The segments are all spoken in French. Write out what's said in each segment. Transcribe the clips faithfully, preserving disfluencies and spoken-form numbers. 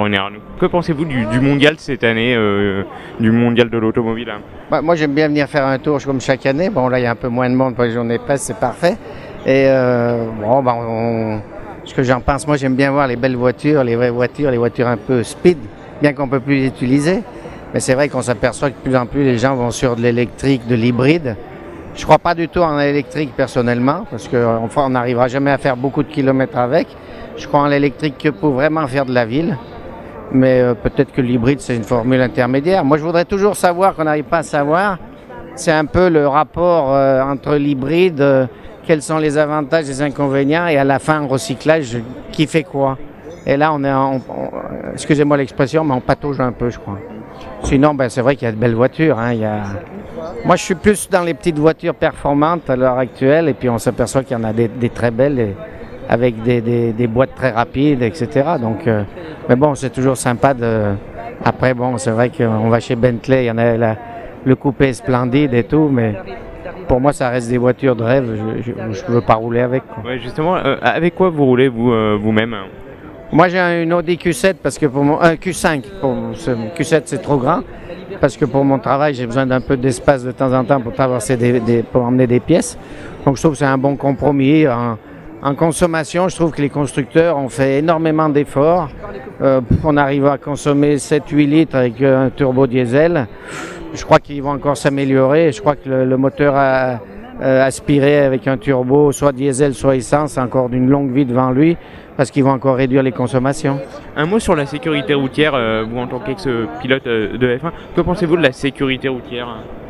Que pensez-vous du, du mondial cette année, euh, du mondial de l'automobile hein? Bah, moi j'aime bien venir faire un tour comme chaque année. Bon là il y a un peu moins de monde pour les journées de presse, c'est parfait. Et euh, bon, bah, on, ce que j'en pense, moi j'aime bien voir les belles voitures, les vraies voitures, les voitures un peu speed, bien qu'on ne peut plus les utiliser. Mais c'est vrai qu'on s'aperçoit que de plus en plus les gens vont sur de l'électrique, de l'hybride. Je ne crois pas du tout en l'électrique personnellement, parce qu'on n'arrivera jamais à faire beaucoup de kilomètres avec. Je crois en l'électrique que pour vraiment faire de la ville. Mais euh, peut-être que l'hybride, c'est une formule intermédiaire. Moi, je voudrais toujours savoir, qu'on n'arrive pas à savoir, c'est un peu le rapport euh, entre l'hybride, euh, quels sont les avantages et les inconvénients, et à la fin, recyclage, qui fait quoi. Et là, on est en, on, excusez-moi l'expression, mais on patauge un peu, je crois. Sinon, ben, c'est vrai qu'il y a de belles voitures. Hein, il y a... Moi, je suis plus dans les petites voitures performantes à l'heure actuelle, et puis on s'aperçoit qu'il y en a des, des très belles, et, avec des, des, des boîtes très rapides, et cetera. Donc, euh, mais bon, c'est toujours sympa de... Après, bon, c'est vrai qu'on va chez Bentley, il y en a la, le coupé splendide et tout, mais pour moi, ça reste des voitures de rêve. Je ne veux pas rouler avec. Ouais, justement, euh, avec quoi vous roulez vous, euh, vous-même? Moi, j'ai une Audi Q sept, parce que pour mon... Euh, Q cinq. Pour... Q sept, c'est trop grand, parce que pour mon travail, j'ai besoin d'un peu d'espace de temps en temps pour traverser des, des... pour emmener des pièces. Donc, je trouve que c'est un bon compromis. En... En consommation, je trouve que les constructeurs ont fait énormément d'efforts. Euh, on arrive à consommer sept huit litres avec un turbo diesel. Je crois qu'ils vont encore s'améliorer. Je crois que le, le moteur à, euh, aspiré avec un turbo, soit diesel, soit essence, a encore d'une longue vie devant lui, parce qu'ils vont encore réduire les consommations. Un mot sur la sécurité routière, euh, vous en tant qu'ex-pilote euh, de F un, que pensez-vous de la sécurité routière?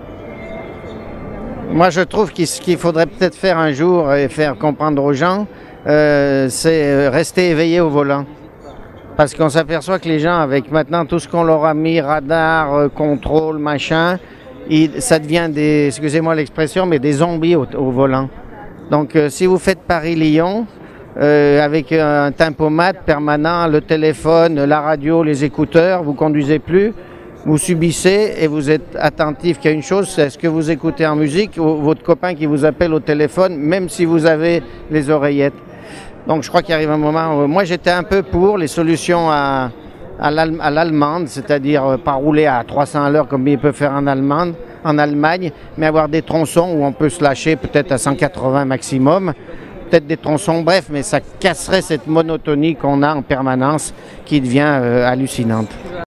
Moi, je trouve qu'il qu'il faudrait peut-être faire un jour et faire comprendre aux gens, euh, c'est rester éveillé au volant. Parce qu'on s'aperçoit que les gens, avec maintenant tout ce qu'on leur a mis, radar, euh, contrôle, machin, il, ça devient des, excusez-moi l'expression, mais des zombies au, au volant. Donc, euh, si vous faites Paris-Lyon, euh, avec un tempomat permanent, le téléphone, la radio, les écouteurs, vous conduisez plus. Vous subissez et vous êtes attentif qu'il y a une chose, c'est ce que vous écoutez en musique, ou votre copain qui vous appelle au téléphone, même si vous avez les oreillettes. Donc je crois qu'il arrive un moment où moi j'étais un peu pour les solutions à, à l'allemande, c'est-à-dire pas rouler à trois cents à l'heure comme il peut faire en Allemagne, en Allemagne, mais avoir des tronçons où on peut se lâcher peut-être à cent quatre-vingts maximum. Peut-être des tronçons, bref, mais ça casserait cette monotonie qu'on a en permanence qui devient euh, hallucinante.